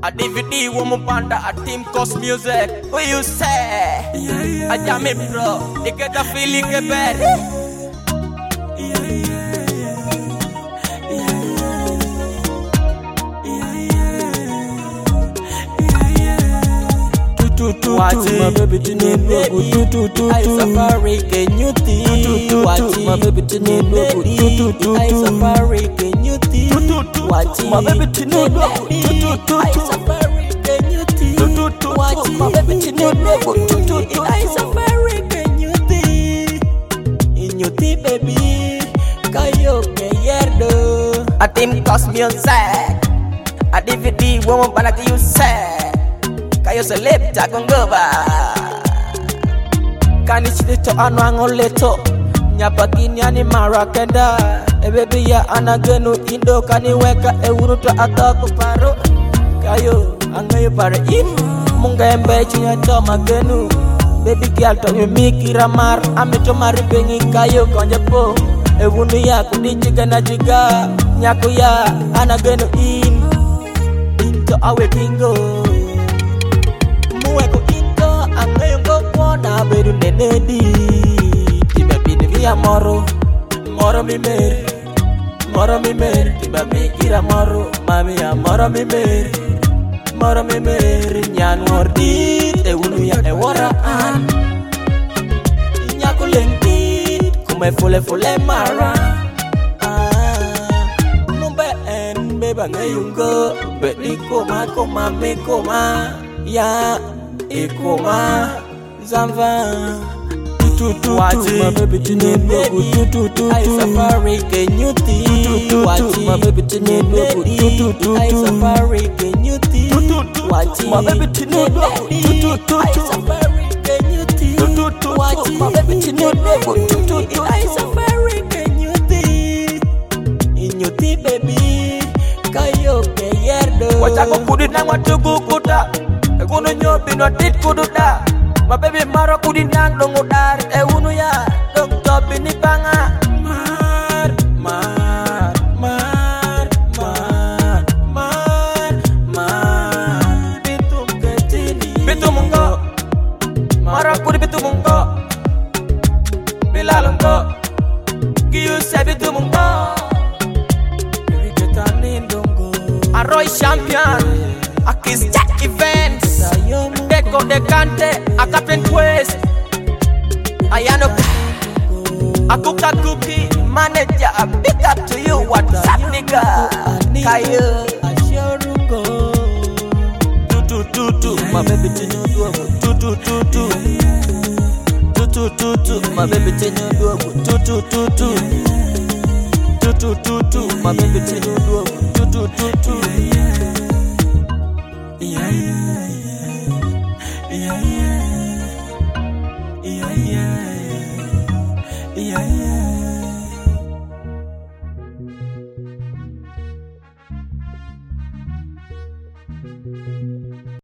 A DVD woman panda a team cost music. What you say? I jam it bro. They get a feeling get better. My baby to need I safari can you see? My baby to need I safari can you see? My baby to need I safari can you see? My baby to need I safari can you see? In your tea baby, kayo ke yerdo. A team cost music. A DVD woman panda que you say. Kayo selepta con goba Kanichito anwango leto Nyapakini ani marakenda Baby ya anagenu indo kaniweka uruto atako paro Kayo angayo para Munga embe chunya to magenu Baby girl to mikira mar Amito maripengi kayo konja po Ewunu ya kudijiga na jiga Nyaku ya anagenu Into awe bingo Mueko into angayo ngokwana beru nenedi Tiba bini via moro mi meri Tiba mikira moro mami ya moro mi meri Nyan wordit unu ya wara an Nyaku lengtit kume fule mara Numbe en beba ngayungo Bedi koma me koma Ya ikoma Zanva My baby to need I safari can you see? My baby to need I safari can you see? My baby to need I safari can you see? My baby to need I safari can you see? In your tea baby Kayo ke yerdo Wachako kudi nang watugu kuda Kuno nyobi no tit kududa My baby maro kudi nang dongudar unu ya dong topi ni panga Bitum ketini Bitum mungo Maro kudi bitum mungo Bilalungo Kiyu se bitum mungo Riketanin dongo Arroy champion Akis Jack Events Deko Dekante A Captain Quest Ayano Akuka Cookie Manager a big up to you What's up nigga Kayo Ashorungo My baby to know My baby to know My baby to know Yeah.